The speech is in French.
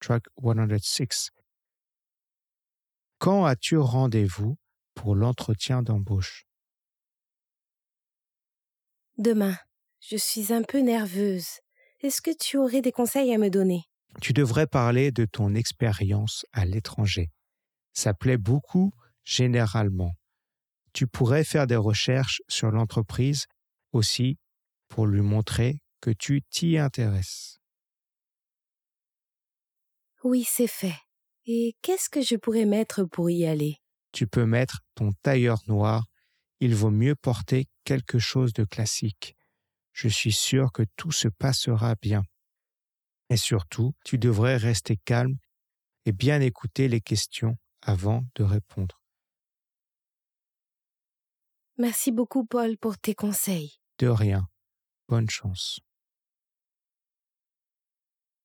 track 106. Quand as-tu rendez-vous pour l'entretien d'embauche? Demain, je suis un peu nerveuse. Est-ce que tu aurais des conseils à me donner? Tu devrais parler de ton expérience à l'étranger. Ça plaît beaucoup généralement. Tu pourrais faire des recherches sur l'entreprise aussi pour lui montrer que tu t'y intéresses. Oui, c'est fait. Et qu'est-ce que je pourrais mettre pour y aller? Tu peux mettre ton tailleur noir. Il vaut mieux porter quelque chose de classique. Je suis sûr que tout se passera bien. Et surtout, tu devrais rester calme et bien écouter les questions avant de répondre. Merci beaucoup, Paul, pour tes conseils. De rien. Bonne chance.